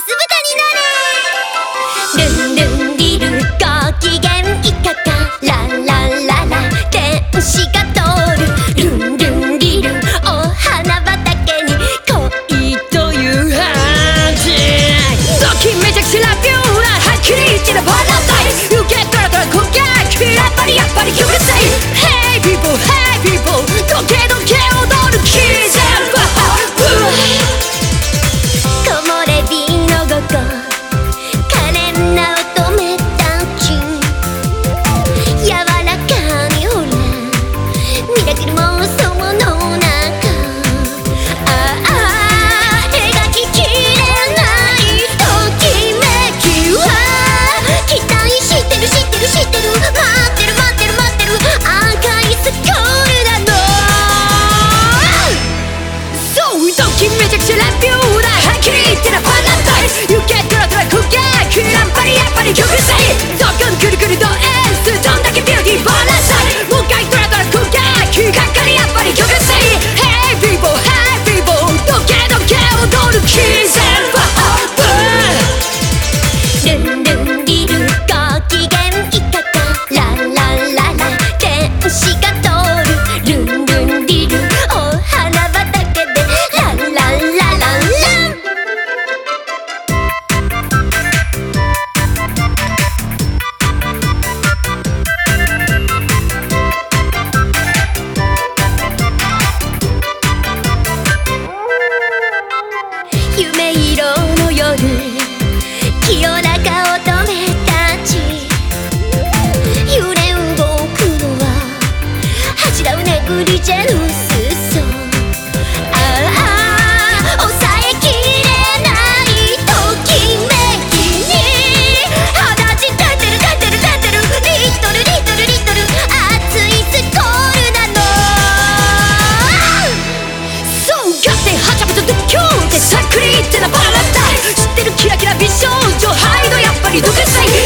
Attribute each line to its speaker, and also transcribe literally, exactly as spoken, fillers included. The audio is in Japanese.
Speaker 1: 豚になれ。ルンルンリルご機嫌いかがララララ天使が通る。ルンルンリルお花畑に恋というハージ。ドキめちゃくちゃラビューラはっきり言ってたパラダイス。受け取らとら攻撃やっぱりやっぱりうるさい。 Hey people hey people どけどけ踊るキーゼルバー木漏れ日の午後可憐な乙女たち柔らかにほらミラクル妄想の中ああ描ききれないときめきは期待してる知ってる知ってる待ってる待ってる待ってる赤いスコールなの。そうドキめちゃくちゃラビューだはっきり言ってたパラダイス。受け取らとら攻撃やっぱりやっぱりうるさい。ドキョンくるくるドエンスどんだけビューティーバラサイ。もう一回トラトラ攻撃かっかりやっぱりうるさい。 Hey people hey people どけどけ踊るキーゼルバールンルンリルご機嫌いかがララララ天使が通る。ルンルンリルお花畑でラララララン。夢色の夜清らか乙女たち揺れ動くのは柱をネグリジェの裾。ああ抑えきれないときめきに肌血立てる立てる立てるリットルリットルリットル熱いスコールなの。そうガッテンはちゃめちゃドキューってさっくりってなパラダイス。知ってるキラキラ美少女ハイドやっぱりどけさい。